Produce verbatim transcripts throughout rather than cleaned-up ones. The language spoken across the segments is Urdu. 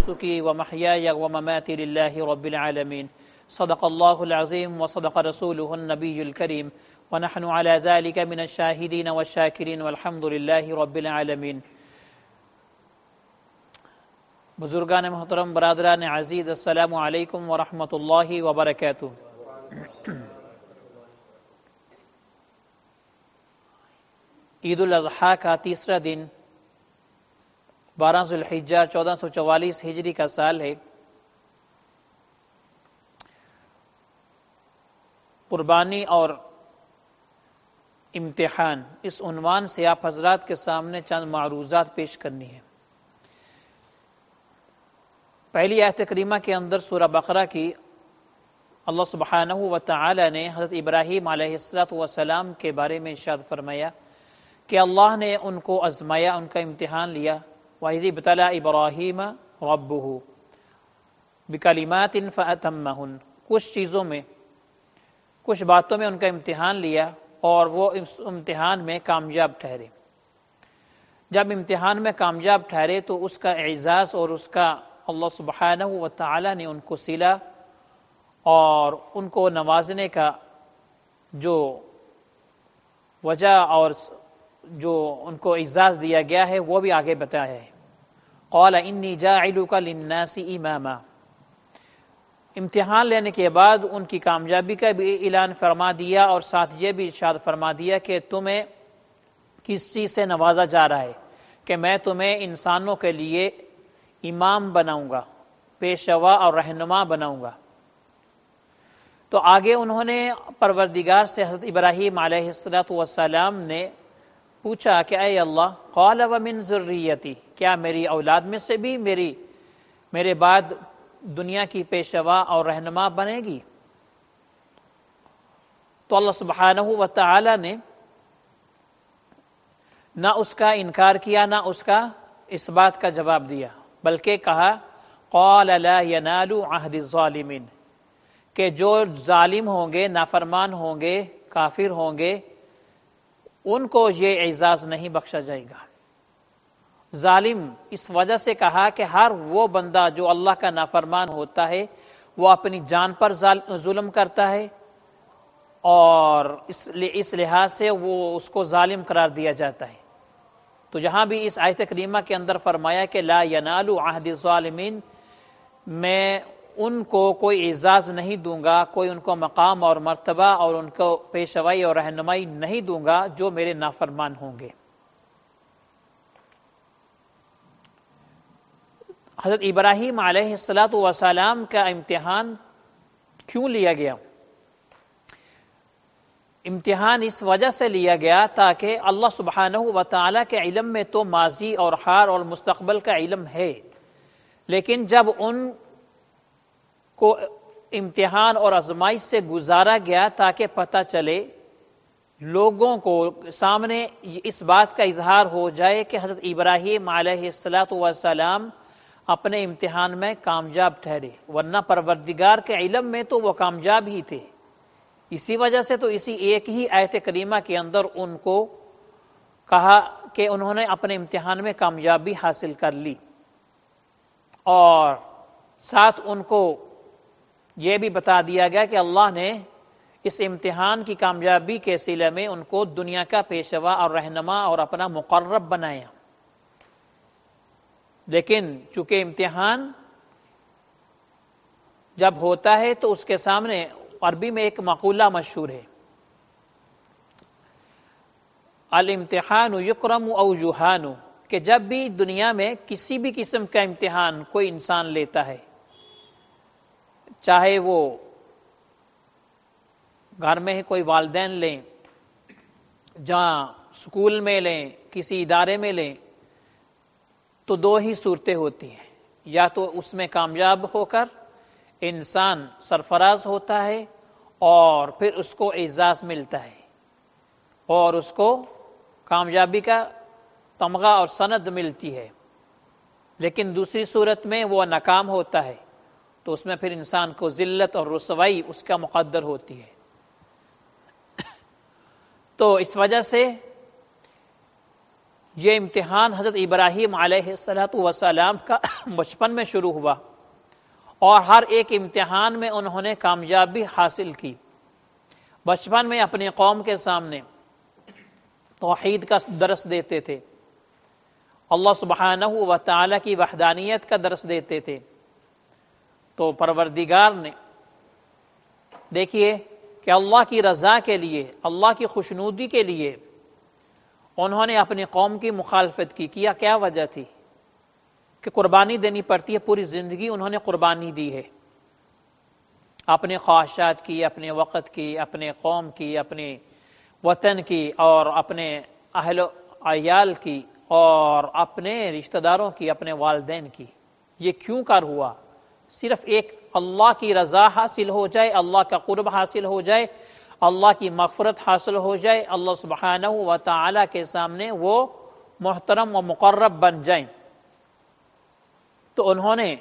ونسكي ومحياي ومماتي لله رب العالمين. صدق الله العظيم وصدق رسوله النبي الكريم ونحن على ذلك من الشاهدين والشاكرين والحمد لله رب العالمين. بزرگان محترم، برادران عزیز، السلام علیکم ورحمۃ اللہ وبرکاتہ. عید الاضحیٰ کا تیسرا دن بارہ ذو الحجہ چودہ سو چوالیس ہجری کا سال ہے. قربانی اور امتحان، اس عنوان سے آپ حضرات کے سامنے چند معروضات پیش کرنی ہے. پہلی آیت کریمہ کے اندر سورہ بقرہ کی اللہ سبحانہ و تعالی نے حضرت ابراہیم علیہ السلام کے بارے میں ارشاد فرمایا کہ اللہ نے ان کو آزمایا، ان کا امتحان لیا. وَإِذِ ابْتَلَىٰ إِبْرَاهِيمَ رَبُّهُ بِكَلِمَاتٍ فَأَتَمَّهُنَّ. کچھ چیزوں میں، کچھ باتوں میں ان کا امتحان لیا اور وہ اس امتحان میں کامیاب ٹھہرے. جب امتحان میں کامیاب ٹھہرے تو اس کا اعزاز اور اس کا اللہ سبحانہ و تعالی نے ان کو صلہ اور ان کو نوازنے کا جو وجہ اور جو ان کو اعزاز دیا گیا ہے وہ بھی آگے بتایا ہے. قال انی جاعلک للناس اماما. امتحان لینے کے بعد ان کی کامیابی کا بھی اعلان فرما دیا اور ساتھ یہ بھی ارشاد فرما دیا کہ تمہیں کس چیز سے نوازا جا رہا ہے، کہ میں تمہیں انسانوں کے لیے امام بناؤں گا، پیشوا اور رہنما بناؤں گا. تو آگے انہوں نے پروردگار سے حضرت ابراہیم علیہ السلام نے پوچھا کہ اے اللہ، قال ومن ذریتی، کیا میری اولاد میں سے بھی میری میرے بعد دنیا کی پیشوا اور رہنما بنے گی؟ تو اللہ سبحانہ و تعالی نے نہ اس کا انکار کیا نہ اس کا اس بات کا جواب دیا، بلکہ کہا قال لا ینال عہد الظالمین، کہ جو ظالم ہوں گے، نافرمان ہوں گے، کافر ہوں گے، ان کو یہ اعزاز نہیں بخشا جائے گا. ظالم اس وجہ سے کہا کہ ہر وہ بندہ جو اللہ کا نافرمان ہوتا ہے وہ اپنی جان پر ظلم کرتا ہے اور اس لحاظ سے وہ اس کو ظالم قرار دیا جاتا ہے. تو جہاں بھی اس آیت کریمہ کے اندر فرمایا کہ لا ینال عہد الظالمین، میں ان کو کوئی اعزاز نہیں دوں گا، کوئی ان کو مقام اور مرتبہ اور ان کو پیشوائی اور رہنمائی نہیں دوں گا جو میرے نافرمان ہوں گے. حضرت ابراہیم علیہ الصلاۃ والسلام کا امتحان کیوں لیا گیا؟ امتحان اس وجہ سے لیا گیا تاکہ اللہ سبحانہ و تعالی کے علم میں تو ماضی اور حال اور مستقبل کا علم ہے، لیکن جب ان کو امتحان اور آزمائش سے گزارا گیا تاکہ پتہ چلے، لوگوں کو سامنے اس بات کا اظہار ہو جائے کہ حضرت ابراہیم علیہ السلام اپنے امتحان میں کامیاب ٹھہرے، ورنہ پروردگار کے علم میں تو وہ کامیاب ہی تھے. اسی وجہ سے تو اسی ایک ہی آیت کریمہ کے اندر ان کو کہا کہ انہوں نے اپنے امتحان میں کامیابی حاصل کر لی، اور ساتھ ان کو یہ بھی بتا دیا گیا کہ اللہ نے اس امتحان کی کامیابی کے صلے میں ان کو دنیا کا پیشوا اور رہنما اور اپنا مقرب بنایا. لیکن چونکہ امتحان جب ہوتا ہے تو اس کے سامنے عربی میں ایک مقولہ مشہور ہے، الامتحان یکرم او یہان، کہ جب بھی دنیا میں کسی بھی قسم کا امتحان کوئی انسان لیتا ہے، چاہے وہ گھر میں کوئی والدین لیں، جہاں اسکول میں لیں، کسی ادارے میں لیں، تو دو ہی صورتیں ہوتی ہیں. یا تو اس میں کامیاب ہو کر انسان سرفراز ہوتا ہے اور پھر اس کو اعزاز ملتا ہے اور اس کو کامیابی کا تمغہ اور سند ملتی ہے، لیکن دوسری صورت میں وہ ناکام ہوتا ہے تو اس میں پھر انسان کو ذلت اور رسوائی اس کا مقدر ہوتی ہے. تو اس وجہ سے یہ امتحان حضرت ابراہیم علیہ الصلوۃ والسلام کا بچپن میں شروع ہوا، اور ہر ایک امتحان میں انہوں نے کامیابی حاصل کی۔ بچپن میں اپنی قوم کے سامنے توحید کا درس دیتے تھے، اللہ سبحانہ و تعالی کی وحدانیت کا درس دیتے تھے، تو پروردگار نے دیکھیے کہ اللہ کی رضا کے لیے، اللہ کی خوشنودی کے لیے انہوں نے اپنی قوم کی مخالفت کی۔ کیا کیا وجہ تھی؟ کہ قربانی دینی پڑتی ہے، پوری زندگی انہوں نے قربانی دی ہے، اپنے خواہشات کی، اپنے وقت کی، اپنے قوم کی، اپنے وطن کی، اور اپنے اہل و عیال کی، اور اپنے رشتہ داروں کی، اپنے والدین کی۔ یہ کیوں کر ہوا؟ صرف ایک اللہ کی رضا حاصل ہو جائے، اللہ کا قرب حاصل ہو جائے، اللہ کی مغفرت حاصل ہو جائے، اللہ سبحانہ و تعالی کے سامنے وہ محترم و مقرب بن جائیں۔ تو انہوں نے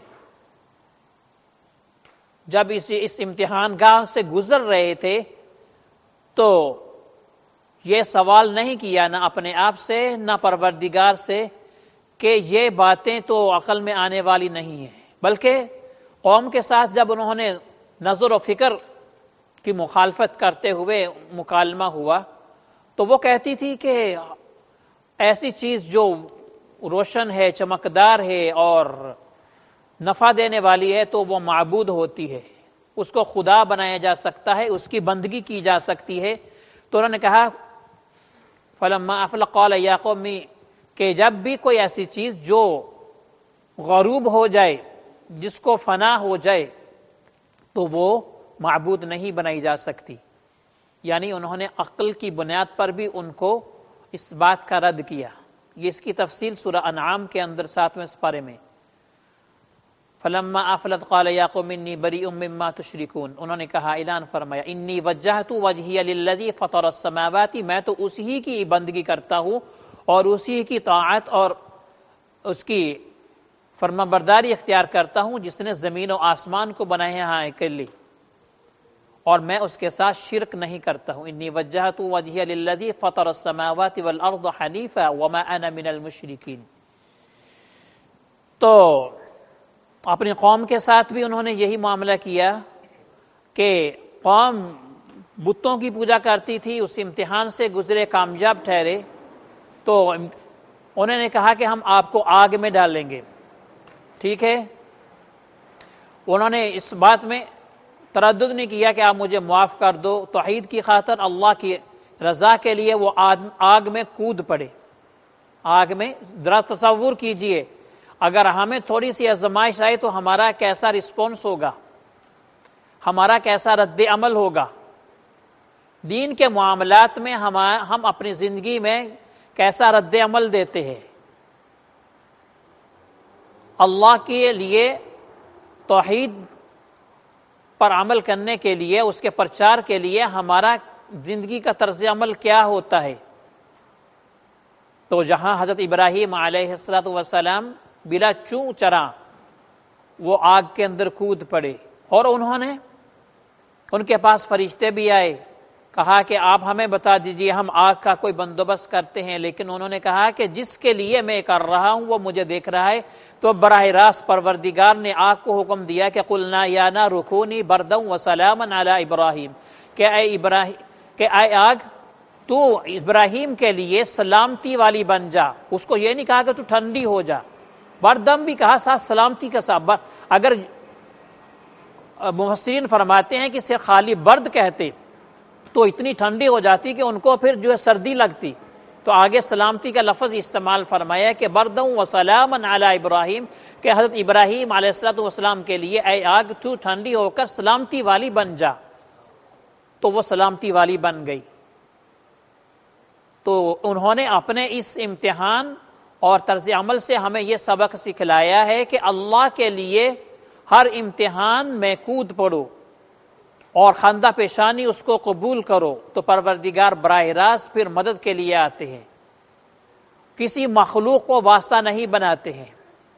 جب اس اس امتحان گاہ سے گزر رہے تھے تو یہ سوال نہیں کیا نہ اپنے آپ سے نہ پروردگار سے کہ یہ باتیں تو عقل میں آنے والی نہیں ہیں، بلکہ قوم کے ساتھ جب انہوں نے نظر و فکر کی مخالفت کرتے ہوئے مکالمہ ہوا تو وہ کہتی تھی کہ ایسی چیز جو روشن ہے، چمکدار ہے اور نفع دینے والی ہے تو وہ معبود ہوتی ہے، اس کو خدا بنایا جا سکتا ہے، اس کی بندگی کی جا سکتی ہے۔ تو انہوں نے کہا فلما افل قال یا قوم، کہ جب بھی کوئی ایسی چیز جو غروب ہو جائے، جس کو فنا ہو جائے، تو وہ معبود نہیں بنائی جا سکتی۔ یعنی انہوں نے عقل کی بنیاد پر بھی ان کو اس بات کا رد کیا۔ یہ اس کی تفصیل سورہ انعام کے اندر ساتویں سپارے میں فلما افلت قال یا قوم انی بریء مما تشرکون، انہوں نے کہا، اعلان فرمایا، انی وجہت وجہی للذی فطر السماوات، میں تو اسی کی بندگی کرتا ہوں اور اسی کی طاعت اور اس کی فرما برداری اختیار کرتا ہوں جس نے زمین و آسمان کو بنایا ہے اکیلی، اور میں اس کے ساتھ شرک نہیں کرتا ہوں۔ انی وجہت وجہی للذی فطر السماوات والارض حنیفا وما انا من المشرکین۔ تو اپنی قوم کے ساتھ بھی انہوں نے یہی معاملہ کیا کہ قوم بتوں کی پوجا کرتی تھی، اس امتحان سے گزرے، کامیاب ٹھہرے، تو انہوں نے کہا کہ ہم آپ کو آگ میں ڈالیں گے، ٹھیک ہے۔ انہوں نے اس بات میں تردد نہیں کیا کہ آپ مجھے معاف کر دو، توحید کی خاطر، اللہ کی رضا کے لیے وہ آگ میں کود پڑے۔ آگ میں ذرا تصور کیجئے، اگر ہمیں تھوڑی سی آزمائش آئے تو ہمارا کیسا رسپونس ہوگا، ہمارا کیسا رد عمل ہوگا۔ دین کے معاملات میں ہم ہم اپنی زندگی میں کیسا رد عمل دیتے ہیں۔ اللہ کے لیے توحید پر عمل کرنے کے لیے، اس کے پرچار کے لیے ہمارا زندگی کا طرز عمل کیا ہوتا ہے۔ تو جہاں حضرت ابراہیم علیہ الصلوۃ والسلام بلا چوں چرا وہ آگ کے اندر کود پڑے، اور انہوں نے ان کے پاس فرشتے بھی آئے، کہا کہ آپ ہمیں بتا دیجئے، ہم آگ کا کوئی بندوبست کرتے ہیں، لیکن انہوں نے کہا کہ جس کے لیے میں کر رہا ہوں وہ مجھے دیکھ رہا ہے۔ تو براہ راست پروردگار نے آگ کو حکم دیا کہ قلنا یا نار کونی بردا وسلاما علی ابراہیم، کہ اے ابراہیم کہ اے آگ تو ابراہیم کے لیے سلامتی والی بن جا۔ اس کو یہ نہیں کہا کہ تو ٹھنڈی ہو جا، بردم بھی کہا، ساتھ سلامتی کا ساتھ۔ اگر مفسرین فرماتے ہیں کہ صرف خالی برد کہتے تو اتنی ٹھنڈی ہو جاتی کہ ان کو پھر جو ہے سردی لگتی، تو آگے سلامتی کا لفظ استعمال فرمایا کہ بردم و سلاما علی ابراہیم، کہ حضرت ابراہیم علیہ الصلوۃ والسلام کے لیے اے آگ تو ٹھنڈی ہو کر سلامتی والی بن جا۔ تو وہ سلامتی والی بن گئی۔ تو انہوں نے اپنے اس امتحان اور طرز عمل سے ہمیں یہ سبق سکھلایا ہے کہ اللہ کے لیے ہر امتحان میں کود پڑو اور خندہ پیشانی اس کو قبول کرو، تو پروردگار براہ راست پھر مدد کے لیے آتے ہیں، کسی مخلوق کو واسطہ نہیں بناتے ہیں۔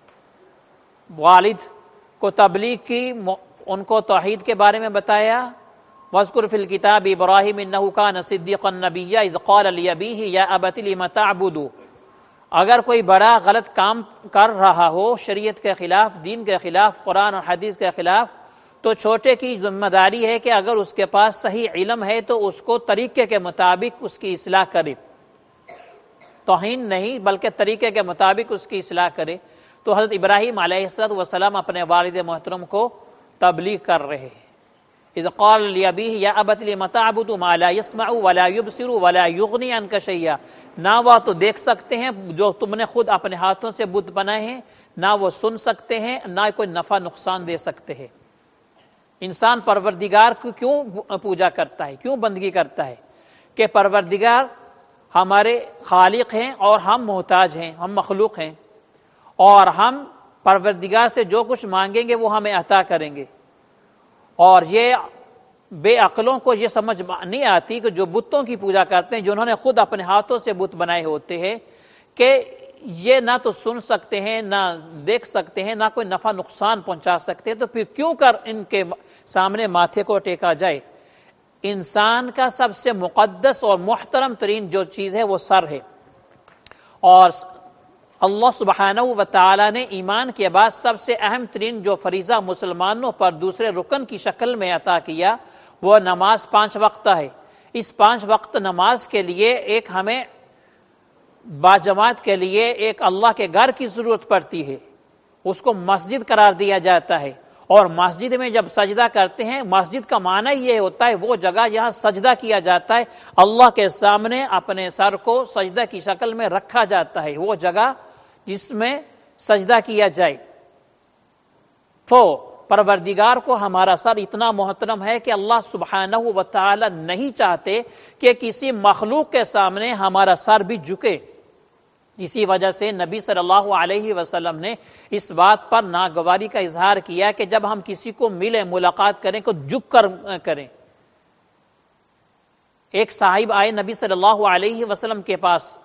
والد کو تبلیغ کی، ان کو توحید کے بارے میں بتایا، وَاذْكُرْ فِي الْكِتَابِ إِبْرَاهِيمَ إِنَّهُ كَانَ صِدِّيقًا نَبِيًّا إِذْ قَالَ لِأَبِيهِ يَا أَبَتِ لِمَ تَعْبُدُ اگر کوئی بڑا غلط کام کر رہا ہو شریعت کے خلاف، دین کے خلاف، قرآن اور حدیث کے خلاف، تو چھوٹے کی ذمہ داری ہے کہ اگر اس کے پاس صحیح علم ہے تو اس کو طریقے کے مطابق اس کی اصلاح کرے، توہین نہیں بلکہ طریقے کے مطابق اس کی اصلاح کرے۔ تو حضرت ابراہیم علیہ السلام اپنے والد محترم کو تبلیغ کر رہے ہیں۔ اذ قال لأبيه يا أبت لم تعبد ما لا يسمع ولا يبصر ولا يغني عنك شيئا، نہ وہ تو دیکھ سکتے ہیں جو تم نے خود اپنے ہاتھوں سے بت بنائے ہیں، نہ وہ سن سکتے ہیں، نہ کوئی نفع نقصان دے سکتے ہیں۔ انسان پروردگار کو کیوں پوجا کرتا ہے، کیوں بندگی کرتا ہے؟ کہ پروردگار ہمارے خالق ہیں اور ہم محتاج ہیں، ہم مخلوق ہیں، اور ہم پروردگار سے جو کچھ مانگیں گے وہ ہمیں عطا کریں گے۔ اور یہ بے عقلوں کو یہ سمجھ نہیں آتی کہ جو بتوں کی پوجا کرتے ہیں، جنہوں نے خود اپنے ہاتھوں سے بت بنائے ہوتے ہیں، کہ یہ نہ تو سن سکتے ہیں، نہ دیکھ سکتے ہیں، نہ کوئی نفع نقصان پہنچا سکتے ہیں، تو پھر کیوں کر ان کے سامنے ماتھے کو ٹیکا جائے؟ انسان کا سب سے مقدس اور محترم ترین جو چیز ہے وہ سر ہے، اور اللہ سبحانہ و تعالی نے ایمان کے بعد سب سے اہم ترین جو فریضہ مسلمانوں پر دوسرے رکن کی شکل میں عطا کیا وہ نماز پانچ وقتہ ہے۔ اس پانچ وقت نماز کے لیے ایک ہمیں باجماعت کے لیے ایک اللہ کے گھر کی ضرورت پڑتی ہے، اس کو مسجد قرار دیا جاتا ہے، اور مسجد میں جب سجدہ کرتے ہیں، مسجد کا معنی یہ ہوتا ہے وہ جگہ جہاں سجدہ کیا جاتا ہے، اللہ کے سامنے اپنے سر کو سجدہ کی شکل میں رکھا جاتا ہے، وہ جگہ جس میں سجدہ کیا جائے۔ تو پروردگار کو ہمارا سر اتنا محترم ہے کہ اللہ سبحانہ و تعالی نہیں چاہتے کہ کسی مخلوق کے سامنے ہمارا سر بھی جھکے۔ اسی وجہ سے نبی صلی اللہ علیہ وسلم نے اس بات پر ناگواری کا اظہار کیا کہ جب ہم کسی کو ملیں، ملاقات کریں تو جھک کر کریں۔ ایک صاحب آئے نبی صلی اللہ علیہ وسلم کے پاس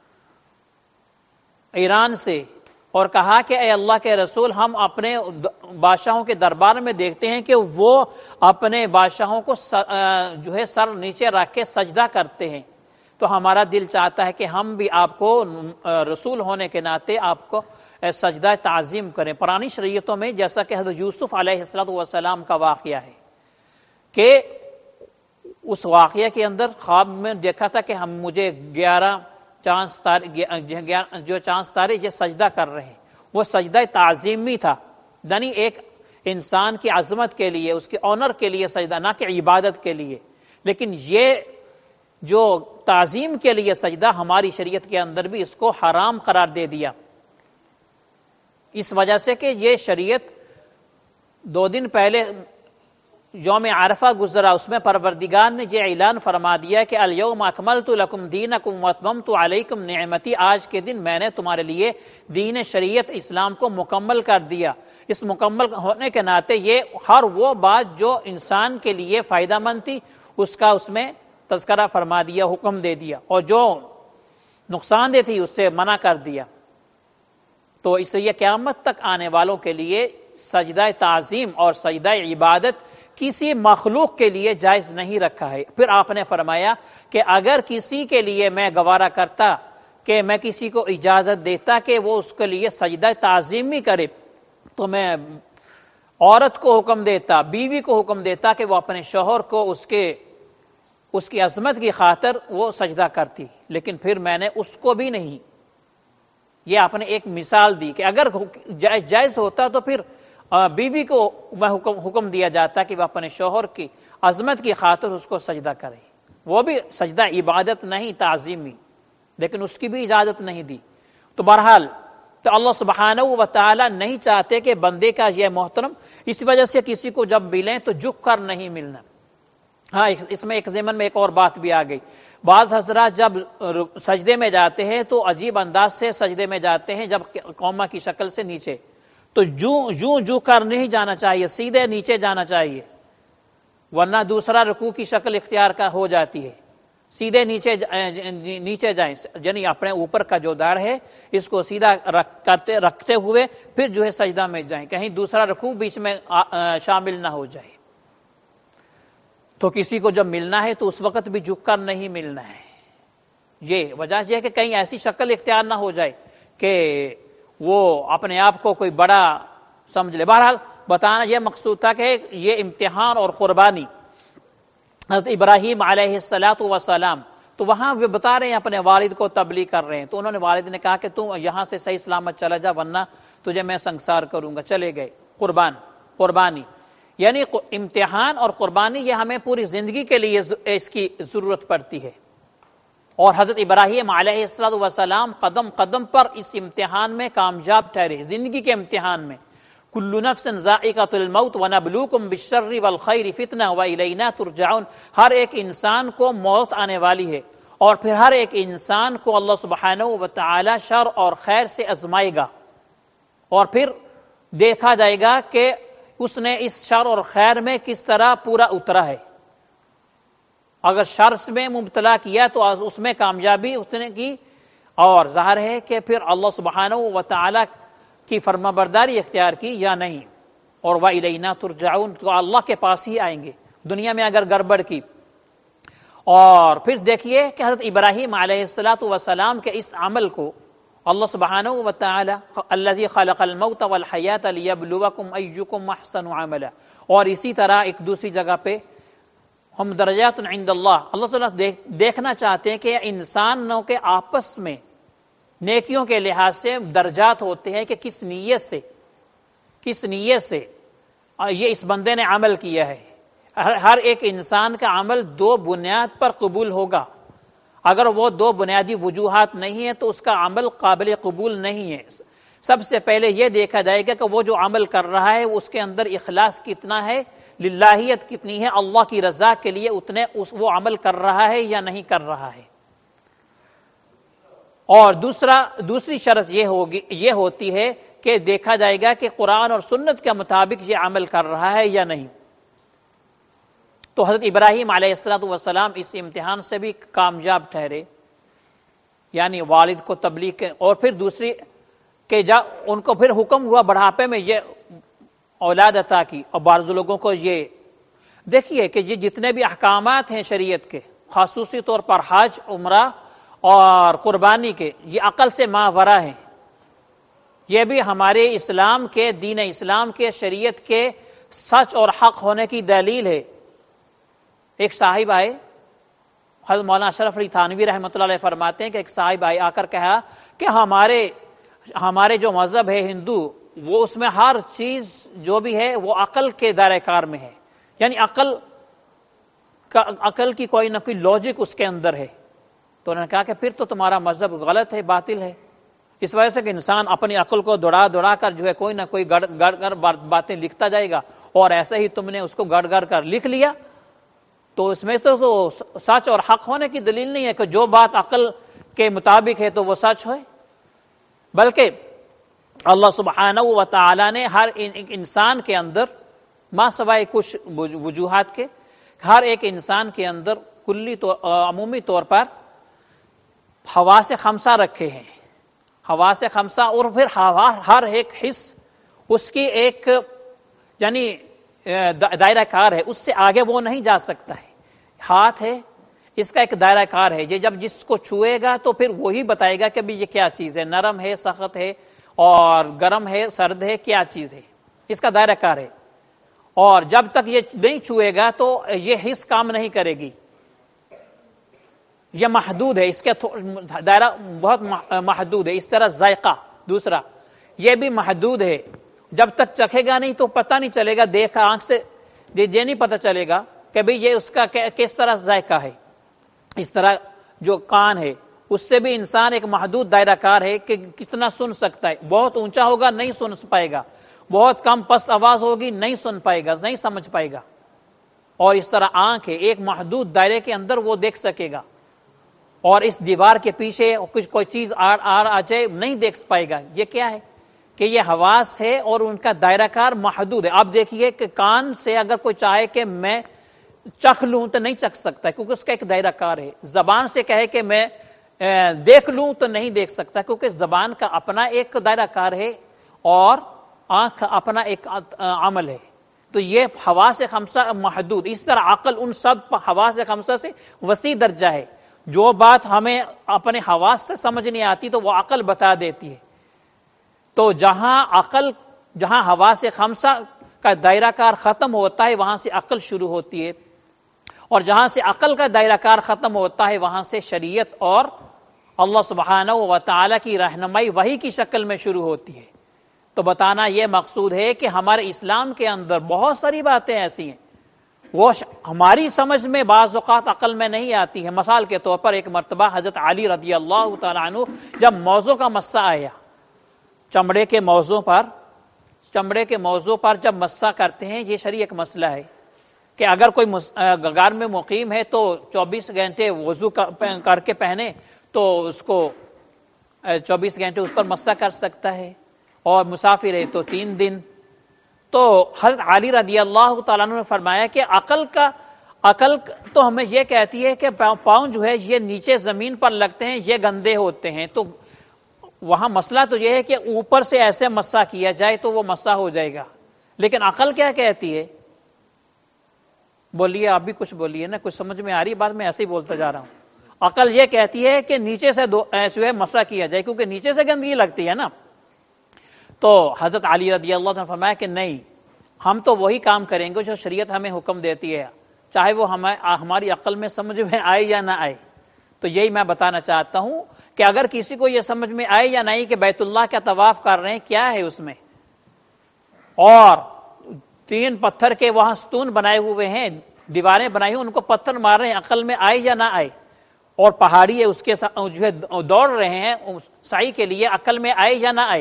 ایران سے، اور کہا کہ اے اللہ کے رسول، ہم اپنے بادشاہوں کے دربار میں دیکھتے ہیں کہ وہ اپنے بادشاہوں کو جو ہے سر نیچے رکھ کے سجدہ کرتے ہیں، تو ہمارا دل چاہتا ہے کہ ہم بھی آپ کو رسول ہونے کے ناطے آپ کو سجدہ تعظیم کریں۔ پرانی شریعتوں میں جیسا کہ حضرت یوسف علیہ السلام کا واقعہ ہے کہ اس واقعہ کے اندر خواب میں دیکھا تھا کہ ہم مجھے گیارہ چاند تارے جو چاند تارے یہ سجدہ کر رہے ہیں، وہ سجدہ تعظیمی تھا، یعنی ایک انسان کی عظمت کے لیے، اس کے آنر کے لیے سجدہ، نہ کہ عبادت کے لیے۔ لیکن یہ جو تعظیم کے لیے سجدہ ہماری شریعت کے اندر بھی اس کو حرام قرار دے دیا، اس وجہ سے کہ یہ شریعت دو دن پہلے یوم عرفہ گزرا، اس میں پروردگار نے یہ اعلان فرما دیا کہ الیوم اکملت لکم دینکم واتممت علیکم نعمتی، آج کے دن میں نے تمہارے لیے دین شریعت اسلام کو مکمل کر دیا۔ اس مکمل ہونے کے ناطے یہ ہر وہ بات جو انسان کے لیے فائدہ مند تھی اس کا اس میں تذکرہ فرما دیا، حکم دے دیا، اور جو نقصان دہ تھی اس سے منع کر دیا۔ تو اس لیے قیامت تک آنے والوں کے لیے سجدہ تعظیم اور سجدہ عبادت کسی مخلوق کے لیے جائز نہیں رکھا ہے۔ پھر آپ نے فرمایا کہ اگر کسی کے لیے میں گوارا کرتا کہ میں کسی کو اجازت دیتا کہ وہ اس کے لیے سجدہ تعظیمی کرے، تو میں عورت کو حکم دیتا، بیوی کو حکم دیتا کہ وہ اپنے شوہر کو اس کے اس کی عظمت کی خاطر وہ سجدہ کرتی، لیکن پھر میں نے اس کو بھی نہیں۔ یہ آپ نے ایک مثال دی کہ اگر جائز ہوتا تو پھر بیوی کو وہ حکم حکم دیا جاتا کہ وہ اپنے شوہر کی عظمت کی خاطر اس کو سجدہ کرے، وہ بھی سجدہ عبادت نہیں تعظیمی، لیکن اس کی بھی اجازت نہیں دی۔ تو بہرحال تو اللہ سبحانہ و تعالی نہیں چاہتے کہ بندے کا یہ محترم، اس وجہ سے کسی کو جب ملیں تو جھک کر نہیں ملنا۔ ہاں، اس میں ایک ضمن میں ایک اور بات بھی آ گئی، بعض حضرات جب سجدے میں جاتے ہیں تو عجیب انداز سے سجدے میں جاتے ہیں، جب قوما کی شکل سے نیچے، تو جوں جوں جو کر نہیں جانا چاہیے، سیدھے نیچے جانا چاہیے، ورنہ دوسرا رکوع کی شکل اختیار کا ہو جاتی ہے۔ سیدھے نیچے نیچے جائیں، یعنی اپنے اوپر کا جو دار ہے اس کو سیدھا رکھ کرتے رکھتے ہوئے پھر جو ہے سجدہ میں جائیں، کہیں دوسرا رکوع بیچ میں شامل نہ ہو جائے۔ تو کسی کو جب ملنا ہے تو اس وقت بھی جھک کر نہیں ملنا ہے، یہ وجہ یہ ہے کہ کہیں ایسی شکل اختیار نہ ہو جائے کہ وہ اپنے آپ کو کوئی بڑا سمجھ لے. بہرحال بتانا یہ مقصود تھا کہ یہ امتحان اور قربانی حضرت ابراہیم علیہ الصلاۃ والسلام، تو وہاں وہ بتا رہے ہیں اپنے والد کو تبلیغ کر رہے ہیں، تو انہوں نے والد نے کہا کہ تم یہاں سے صحیح سلامت چلا جا ورنہ تجھے میں سنگسار کروں گا. چلے گئے. قربان قربانی یعنی امتحان اور قربانی یہ ہمیں پوری زندگی کے لیے اس کی ضرورت پڑتی ہے. اور حضرت ابراہیم علیہ الصلوۃ والسلام قدم قدم پر اس امتحان میں کامیاب ٹھہرے، زندگی کے امتحان میں. کل نفس ذائقۃ الموت ونبلوکم بالشر والخیر فتنہ والینا ترجعون. ہر ایک انسان کو موت آنے والی ہے اور پھر ہر ایک انسان کو اللہ سبحانہ و تعالی شر اور خیر سے آزمائے گا، اور پھر دیکھا جائے گا کہ اس نے اس شر اور خیر میں کس طرح پورا اترا ہے. اگر شر میں مبتلا کیا تو اس میں کامیابی اس نے کی، اور ظاہر ہے کہ پھر اللہ سبحانہ و تعالی کی فرما برداری اختیار کی یا نہیں. اور وَإِلَيْنَا تُرْجَعُونَ، تو اللہ کے پاس ہی آئیں گے دنیا میں اگر گڑبڑ کی. اور پھر دیکھیے کہ حضرت ابراہیم علیہ الصلاۃ والسلام کے اس عمل کو اللہ سبحانہ و تعالی الذی خلق الموت والحیات لیبلوکم ایکم احسن عملا. اور اسی طرح ایک دوسری جگہ پہ ہم درجات عند اللہ، اللہ تعالیٰ دیکھنا چاہتے ہیں کہ انسانوں کے آپس میں نیکیوں کے لحاظ سے درجات ہوتے ہیں کہ کس نیت سے کس نیت سے یہ اس بندے نے عمل کیا ہے. ہر ایک انسان کا عمل دو بنیاد پر قبول ہوگا. اگر وہ دو بنیادی وجوہات نہیں ہیں تو اس کا عمل قابل قبول نہیں ہے. سب سے پہلے یہ دیکھا جائے گا کہ وہ جو عمل کر رہا ہے اس کے اندر اخلاص کتنا ہے، للہیت کتنی ہے، اللہ کی رضا کے لیے اتنے اس وہ عمل کر رہا ہے یا نہیں کر رہا ہے. اور دوسرا دوسری شرط یہ ہوگی یہ ہوتی ہے کہ دیکھا جائے گا کہ قرآن اور سنت کے مطابق یہ عمل کر رہا ہے یا نہیں. تو حضرت ابراہیم علیہ الصلوۃ والسلام اس امتحان سے بھی کامیاب ٹھہرے، یعنی والد کو تبلیغ کے. اور پھر دوسری کہ جا ان کو پھر حکم ہوا بڑھاپے میں یہ اولاد عطا کی. اور بعض لوگوں کو یہ دیکھیے کہ یہ جتنے بھی احکامات ہیں شریعت کے، خصوصی طور پر حج، عمرہ اور قربانی کے، یہ عقل سے ماورا ہیں. یہ بھی ہمارے اسلام کے دین اسلام کے شریعت کے سچ اور حق ہونے کی دلیل ہے. ایک صاحب آئے، حضرت مولانا اشرف علی تھانوی رحمۃ اللہ علیہ فرماتے ہیں کہ ایک صاحب آئے آ کر کہا کہ ہمارے ہمارے جو مذہب ہے ہندو، وہ اس میں ہر چیز جو بھی ہے وہ عقل کے دائرہ کار میں ہے، یعنی عقل کا عقل کی کوئی نہ کوئی لاجک اس کے اندر ہے. تو انہوں نے کہا کہ پھر تو تمہارا مذہب غلط ہے، باطل ہے. اس وجہ سے کہ انسان اپنی عقل کو دوڑا دوڑا کر جو ہے کوئی نہ کوئی گڑ گڑ کر باتیں لکھتا جائے گا، اور ایسے ہی تم نے اس کو گڑ گڑ کر لکھ لیا تو اس میں تو سچ اور حق ہونے کی دلیل نہیں ہے کہ جو بات عقل کے مطابق ہے تو وہ سچ ہے. بلکہ اللہ سبحانہ و تعالی نے ہر انسان کے اندر ما سوائے کچھ وجوہات کے ہر ایک انسان کے اندر کلی طور عمومی طور پر حواس خمسہ رکھے ہیں. حواس خمسہ اور پھر ہر ایک حص اس کی ایک یعنی دائرہ کار ہے، اس سے آگے وہ نہیں جا سکتا ہے. ہاتھ ہے، اس کا ایک دائرہ کار ہے، یہ جب جس کو چھوئے گا تو پھر وہی بتائے گا کہ بھی یہ کیا چیز ہے، نرم ہے، سخت ہے، اور گرم ہے، سرد ہے، کیا چیز ہے، اس کا دائرہ کار ہے. اور جب تک یہ نہیں چھوئے گا تو یہ حص کام نہیں کرے گی، یہ محدود ہے، اس کے دائرہ بہت محدود ہے. اس طرح ذائقہ دوسرا یہ بھی محدود ہے، جب تک چکھے گا نہیں تو پتہ نہیں چلے گا، دیکھا آنکھ سے یہ نہیں پتہ چلے گا کہ بھئی یہ اس کا کس طرح ذائقہ ہے. اس طرح جو کان ہے اس سے بھی انسان ایک محدود دائرہ کار ہے کہ کتنا سن سکتا ہے. بہت اونچا ہوگا نہیں سن پائے گا، بہت کم پست آواز ہوگی نہیں سن پائے گا، نہیں سمجھ پائے گا. اور اس طرح آنکھ ہے، ایک محدود دائرے کے اندر وہ دیکھ سکے گا، اور اس دیوار کے پیچھے کچھ کوئی چیز آڑ آڑ آ جائے نہیں دیکھ پائے گا. یہ کیا ہے کہ یہ حواس ہے اور ان کا دائرہ کار محدود ہے. آپ دیکھیے کہ کان سے اگر کوئی چاہے کہ میں چکھ لوں تو نہیں چکھ سکتا کیونکہ اس کا ایک دائرہ کار ہے. زبان سے کہے کہ میں دیکھ لوں تو نہیں دیکھ سکتا کیونکہ زبان کا اپنا ایک دائرہ کار ہے اور آنکھ اپنا ایک عمل ہے. تو یہ حواس خمسہ محدود. اس طرح عقل ان سب حواس خمسہ سے وسیع درجہ ہے. جو بات ہمیں اپنے حواس سے سمجھ نہیں آتی تو وہ عقل بتا دیتی ہے. تو جہاں عقل جہاں حواس خمسہ کا دائرہ کار ختم ہوتا ہے وہاں سے عقل شروع ہوتی ہے، اور جہاں سے عقل کا دائرہ کار ختم ہوتا ہے وہاں سے شریعت اور اللہ سبحانہ و تعالیٰ کی رہنمائی وحی کی شکل میں شروع ہوتی ہے. تو بتانا یہ مقصود ہے کہ ہمارے اسلام کے اندر بہت ساری باتیں ایسی ہیں وہ ہماری سمجھ میں بعض اوقات عقل میں نہیں آتی ہے. مثال کے طور پر ایک مرتبہ حضرت علی رضی اللہ تعالیٰ عنہ جب موضوع کا مسئلہ آیا، چمڑے کے موضوع پر چمڑے کے موضوع پر جب مسئلہ کرتے ہیں، یہ شرعی ایک مسئلہ ہے کہ اگر کوئی غار میں مقیم ہے تو چوبیس گھنٹے وضو کر کے پہنے تو اس کو چوبیس گھنٹے اس پر مسح کر سکتا ہے، اور مسافر ہے تو تین دن. تو حضرت علی رضی اللہ تعالیٰ عنہ نے فرمایا کہ عقل کا عقل تو ہمیں یہ کہتی ہے کہ پاؤں جو ہے یہ نیچے زمین پر لگتے ہیں، یہ گندے ہوتے ہیں. تو وہاں مسئلہ تو یہ ہے کہ اوپر سے ایسے مسح کیا جائے تو وہ مسح ہو جائے گا. لیکن عقل کیا کہتی ہے؟ بولیے، آپ بھی کچھ بولیے نا، کچھ سمجھ میں آ رہی بات؟ میں ایسے ہی بولتا جا رہا ہوں. عقل یہ کہتی ہے کہ نیچے سے دو جو ہے مسح کیا جائے، کیونکہ نیچے سے گندگی لگتی ہے نا. تو حضرت علی رضی اللہ عنہ نے فرمایا کہ نہیں، ہم تو وہی کام کریں گے جو شریعت ہمیں حکم دیتی ہے، چاہے وہ ہماری عقل میں سمجھ میں آئے یا نہ آئے. تو یہی میں بتانا چاہتا ہوں کہ اگر کسی کو یہ سمجھ میں آئے یا نہیں کہ بیت اللہ کا طواف کر رہے ہیں کیا ہے اس میں، اور تین پتھر کے وہاں ستون بنائے ہوئے ہیں، دیواریں بنائی ہوئی، ان کو پتھر مار رہے ہیں، عقل میں آئے یا نہ آئے، اور پہاڑی ہے اس کے جو ہے دوڑ رہے ہیں سعی کے لیے، عقل میں آئے یا نہ آئے،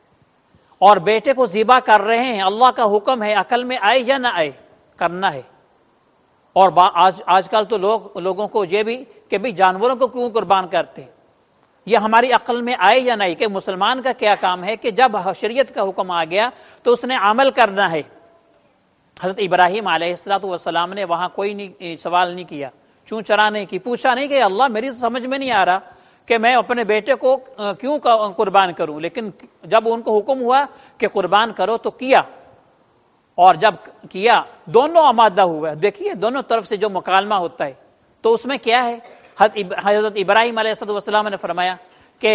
اور بیٹے کو ذبح کر رہے ہیں، اللہ کا حکم ہے، عقل میں آئے یا نہ آئے، کرنا ہے. اور آج آج کل تو لوگ لوگوں کو یہ بھی کہ بھی جانوروں کو کیوں قربان کرتے ہیں، یہ ہماری عقل میں آئے یا نہیں کہ مسلمان کا کیا کام ہے کہ جب شریعت کا حکم آ گیا تو اس نے عمل کرنا ہے. حضرت ابراہیم علیہ الصلوۃ والسلام نے وہاں کوئی نہیں سوال نہیں کیا، چون چرا نہیں کی، پوچھا نہیں کہ اللہ میری سمجھ میں نہیں آ رہا کہ میں اپنے بیٹے کو کیوں قربان کروں، لیکن جب ان کو حکم ہوا کہ قربان کرو تو کیا، اور جب کیا دونوں آمادہ ہوا. دیکھیے دونوں طرف سے جو مکالمہ ہوتا ہے تو اس میں کیا ہے، حضرت ابراہیم علیہ السلام نے فرمایا کہ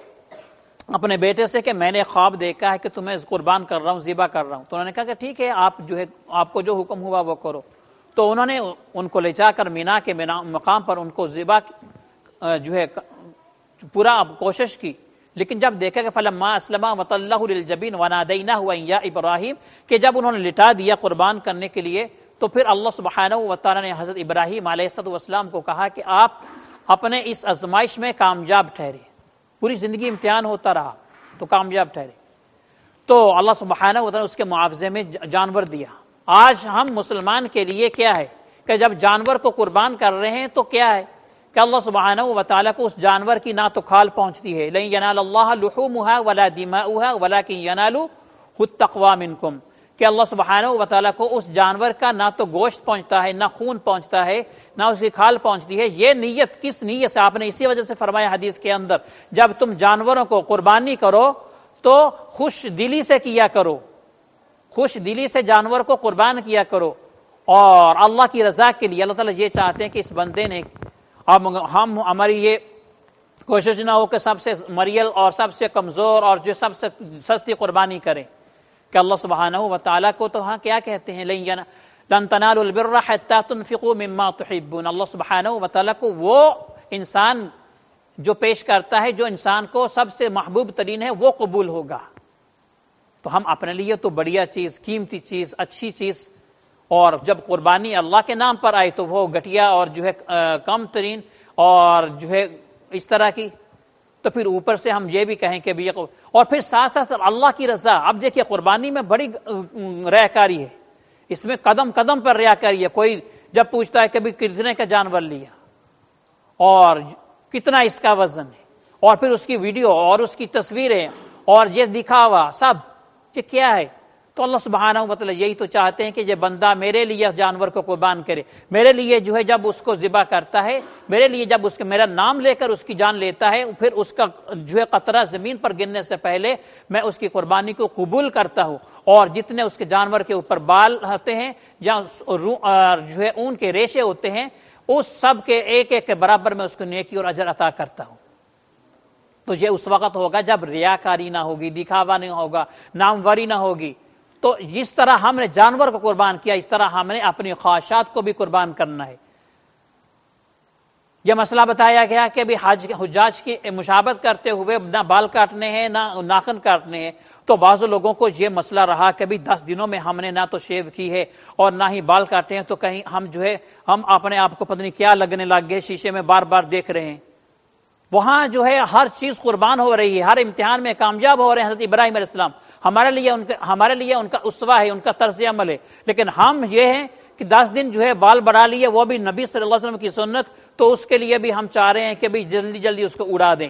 اپنے بیٹے سے کہ میں نے خواب دیکھا ہے کہ تمہیں قربان کر رہا ہوں، ذبح کر رہا ہوں. تو انہوں نے کہا کہ ٹھیک ہے، آپ جو ہے آپ کو جو حکم ہوا وہ کرو. تو انہوں نے ان کو لے جا کر مینا کے مقام پر ان کو ذبح جو ہے پورا کوشش کی، لیکن جب دیکھا کہ فلما اسلما وتلہ للجبین ونادیناہ ان یا ابراہیم، کہ جب انہوں نے لٹا دیا قربان کرنے کے لیے، تو پھر اللہ سبحانہ و تعالیٰ نے حضرت ابراہیم علیہ السلام کو کہا کہ آپ اپنے اس آزمائش میں کامیاب ٹھہرے، پوری زندگی امتحان ہوتا رہا تو کامیاب ٹھہرے. تو اللہ سبحانہ و تعالیٰ نے اس کے معاوضے میں جانور دیا. آج ہم مسلمان کے لیے کیا ہے کہ جب جانور کو قربان کر رہے ہیں تو کیا ہے کہ اللہ سبحانہ و تعالیٰ کو اس جانور کی نہ تو کھال پہنچتی ہے، لن ینال اللہ لحومها ولا دماؤها ولکن ینالہ التقوی منکم، کہ اللہ سبحانہ و تعالیٰ کو اس جانور کا نہ تو گوشت پہنچتا ہے، نہ خون پہنچتا ہے، نہ اس کی کھال پہنچتی ہے. یہ نیت کس نیت سے؟ آپ نے اسی وجہ سے فرمایا حدیث کے اندر جب تم جانوروں کو قربانی کرو تو خوش دلی سے کیا کرو، خوش دلی سے جانور کو قربان کیا کرو، اور اللہ کی رضا کے لیے. اللہ تعالیٰ یہ چاہتے ہیں کہ اس بندے نے ہم ہماری یہ کوشش نہ ہو کہ سب سے مریل اور سب سے کمزور اور جو سب سے سستی قربانی کریں، کہ اللہ سبحانہ و تعالیٰ کو تو ہاں کیا کہتے ہیں، لن تنالوا البر حتى تنفقوا مما تحبون. اللہ سبحانہ و تعالیٰ کو وہ انسان جو پیش کرتا ہے، جو انسان کو سب سے محبوب ترین ہے، وہ قبول ہوگا. تو ہم اپنے لیے تو بڑھیا چیز، قیمتی چیز، اچھی چیز، اور جب قربانی اللہ کے نام پر آئے تو وہ گھٹیا اور جو ہے کم ترین اور جو ہے اس طرح کی، تو پھر اوپر سے ہم یہ بھی کہیں کہ بھی، اور پھر ساتھ ساتھ اللہ کی رضا. اب دیکھیے قربانی میں بڑی ریاکاری ہے، اس میں قدم قدم پر ریاکاری ہے. کوئی جب پوچھتا ہے کہ بھی کتنے کا جانور لیا اور کتنا اس کا وزن ہے، اور پھر اس کی ویڈیو اور اس کی تصویریں اور یہ دکھاوا سب کہ کیا ہے. تو اللہ سبحانہ و تعالیٰ یہی تو چاہتے ہیں کہ یہ بندہ میرے لیے جانور کو قربان کرے، میرے لیے جو ہے جب اس کو ذبح کرتا ہے، میرے لیے جب اس کا میرا نام لے کر اس کی جان لیتا ہے، پھر اس کا جو ہے قطرہ زمین پر گرنے سے پہلے میں اس کی قربانی کو قبول کرتا ہوں. اور جتنے اس کے جانور کے اوپر بال ہوتے ہیں یا جو ہے اون کے ریشے ہوتے ہیں، اس سب کے ایک ایک کے برابر میں اس کو نیکی اور اجر عطا کرتا ہوں. تو یہ اس وقت ہوگا جب ریاکاری نہ ہوگی، دکھاوا نہیں ہوگا، ناموری نہ ہوگی. تو جس طرح ہم نے جانور کو قربان کیا، اس طرح ہم نے اپنی خواہشات کو بھی قربان کرنا ہے. یہ مسئلہ بتایا گیا کہ ابھی حج حجاج کی مشابہت کرتے ہوئے نہ بال کاٹنے ہیں نہ ناخن کاٹنے ہیں. تو بعض لوگوں کو یہ مسئلہ رہا کہ ابھی دس دنوں میں ہم نے نہ تو شیو کی ہے اور نہ ہی بال کاٹے ہیں، تو کہیں ہم جو ہے ہم اپنے آپ کو پتہ نہیں کیا لگنے لگ گئے، شیشے میں بار بار دیکھ رہے ہیں. وہاں جو ہے ہر چیز قربان ہو رہی ہے، ہر امتحان میں کامیاب ہو رہے ہیں. حضرت ابراہیم علیہ السلام ہمارے لیے ان کا ہمارے لیے ان کا اسوہ ہے، ان کا طرز عمل ہے. لیکن ہم یہ ہیں کہ دس دن جو ہے بال بڑھا لیے، وہ بھی نبی صلی اللہ علیہ وسلم کی سنت، تو اس کے لیے بھی ہم چاہ رہے ہیں کہ بھی جلدی جلدی اس کو اڑا دیں.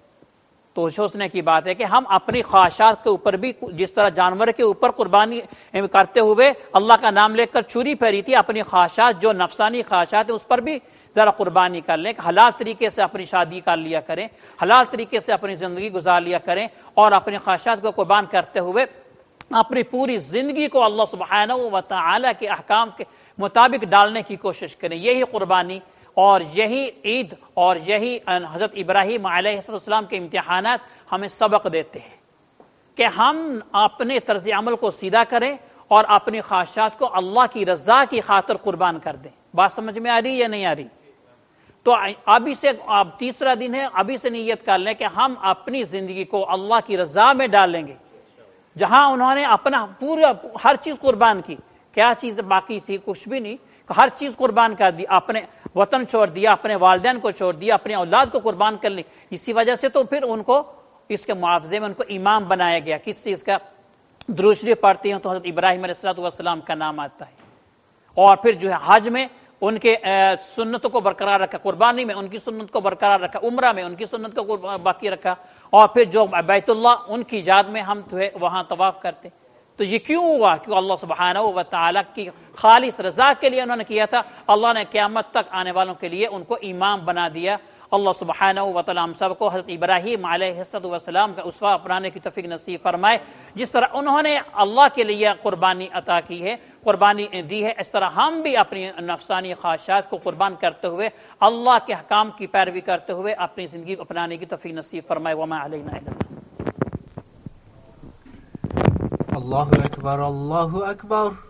تو سوچنے کی بات ہے کہ ہم اپنی خواہشات کے اوپر بھی جس طرح جانور کے اوپر قربانی کرتے ہوئے اللہ کا نام لے کر چھری پھیری تھی، اپنی خواہشات جو نفسانی خواہشات ہیں اس پر بھی ذرا قربانی کر لیں. حلال طریقے سے اپنی شادی کر لیا کریں، حلال طریقے سے اپنی زندگی گزار لیا کریں، اور اپنی خواہشات کو قربان کرتے ہوئے اپنی پوری زندگی کو اللہ سبحانہ و تعالی کے احکام کے مطابق ڈالنے کی کوشش کریں. یہی قربانی اور یہی عید اور یہی حضرت ابراہیم علیہ السلام کے امتحانات ہمیں سبق دیتے ہیں کہ ہم اپنے طرز عمل کو سیدھا کریں اور اپنی خواہشات کو اللہ کی رضا کی خاطر قربان کر دیں. بات سمجھ میں آ رہی یا نہیں آ رہی؟ تو ابھی سے اب تیسرا دن ہے، ابھی سے نیت کر لیں کہ ہم اپنی زندگی کو اللہ کی رضا میں ڈالیں گے. جہاں انہوں نے اپنا پورا ہر چیز قربان کی، کیا چیز باقی تھی؟ کچھ بھی نہیں، ہر چیز قربان کر دی. اپنے وطن چھوڑ دیا، اپنے والدین کو چھوڑ دیا، اپنے اولاد کو قربان کر لی. اسی وجہ سے تو پھر ان کو اس کے معاوضے میں ان کو امام بنایا گیا. کس چیز کا؟ درود شریف پڑھتے ہیں تو حضرت ابراہیم علیہ السلام کا نام آتا ہے. اور پھر جو ہے حج میں ان کے سنتوں کو برقرار رکھا، قربانی میں ان کی سنت کو برقرار رکھا، عمرہ میں ان کی سنت کو باقی رکھا، اور پھر جو بیت اللہ ان کی یاد میں ہم جو ہے وہاں طواف کرتے. تو یہ کیوں ہوا؟ کیوں اللہ سبحانہ و تعالیٰ کی خالص رضا کے لیے انہوں نے کیا تھا. اللہ نے قیامت تک آنے والوں کے لیے ان کو امام بنا دیا. اللہ سبحانہ و تعالیٰ ہم سب کو حضرت ابراہیم علیہ السلام کا اسوہ اپنانے کی توفیق نصیب فرمائے. جس طرح انہوں نے اللہ کے لیے قربانی عطا کی ہے، قربانی دی ہے، اس طرح ہم بھی اپنی نفسانی خواہشات کو قربان کرتے ہوئے اللہ کے حکام کی پیروی کرتے ہوئے اپنی زندگی کو اپنانے کی توفیق نصیب فرمائے. وما علینا الا اللہ اکبر، اللہ اکبر.